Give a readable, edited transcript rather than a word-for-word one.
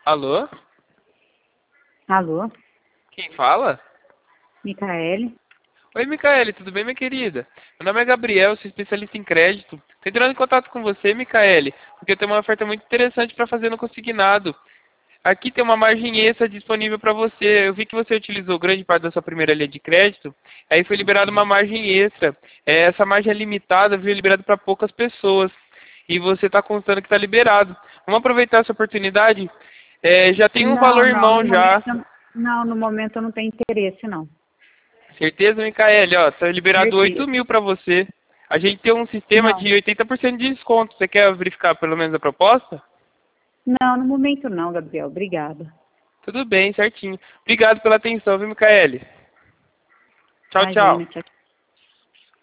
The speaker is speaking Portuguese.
Alô? Alô, Quem fala? Micaele? Oi, Micaele, tudo bem, minha querida? Meu nome é Gabriel, sou especialista em crédito. Tô entrando em contato com você, Micaele, porque eu tenho uma oferta muito interessante para fazer no consignado. Aqui tem uma margem extra disponível para você. Eu vi que você utilizou grande parte da sua primeira linha de crédito, aí foi liberada uma margem extra. Essa margem é limitada, viu? É liberada para poucas pessoas. E você está constando que está liberado. Vamos aproveitar essa oportunidade? Já tem um Não, valor não, no irmão já. momento, não, no momento eu não tenho interesse, não. Certeza, Micaele? Ó, tá liberado 8 Certeza. mil para você. A gente tem um sistema Não, de 80% de desconto. Você quer verificar pelo menos a proposta? não, no momento não, Gabriel. Obrigada. Tudo bem, certinho. Obrigado pela atenção, viu, Micaele? Tchau, tchau. Imagina, tchau.